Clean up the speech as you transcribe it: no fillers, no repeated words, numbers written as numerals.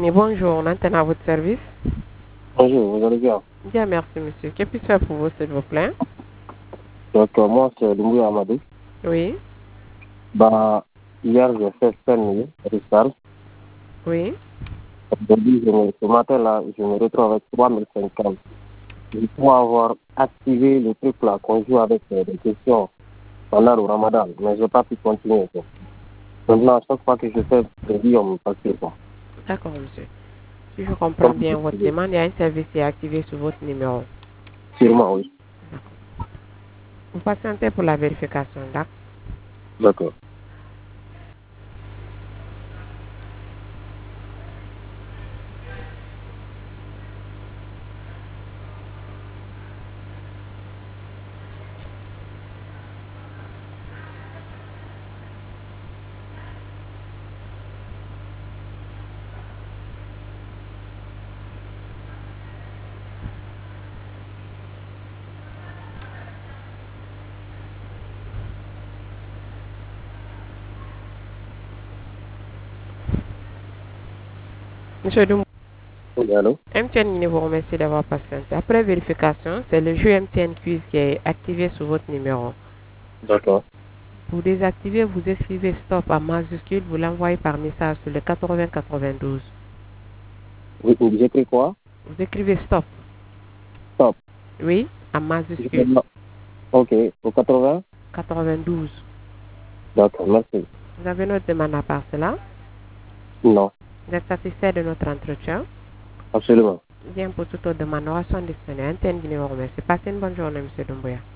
Guinée, bonjour, on antenne à votre service. Bonjour, vous allez bien? Bien, merci monsieur. Que puis-je faire pour vous, s'il vous plaît? Donc, moi, c'est Lumbu Amadou. Oui, Bah, hier, j'ai fait 5 minutes de salle. oui. Aujourd'hui, ce matin-là, je me retrouve avec 3050. Il faut avoir activé le truc là qu'on joue avec des questions pendant le ramadan, mais je n'ai pas pu continuer. Quoi. Maintenant, à chaque fois que je fais des vies, on me passe quoi. D'accord, monsieur. Si je comprends Comme bien votre demande, il y a un service qui est activé sur votre numéro. sûrement, oui. Vous patientez pour la vérification, d'accord? D'accord. Monsieur Dumbo, Oui, allô? MTN Guinée vous remercie d'avoir patienté. Après vérification, c'est le jeu MTN Quiz qui est activé sur votre numéro. D'accord. Pour désactiver, vous écrivez stop en majuscule, vous l'envoyez par message sur le 8092. Oui, vous écrit quoi? Vous écrivez stop, Stop. oui, en majuscule, Ok, au 80? 92. D'accord, merci. Vous avez notre demande à part cela? Non, Vous êtes satisfait de notre entretien? absolument. Bien, pour toute autre demande, nous sommes disponibles. Antenne Guinée vous remercie. Passez une bonne journée, monsieur Doumbouya.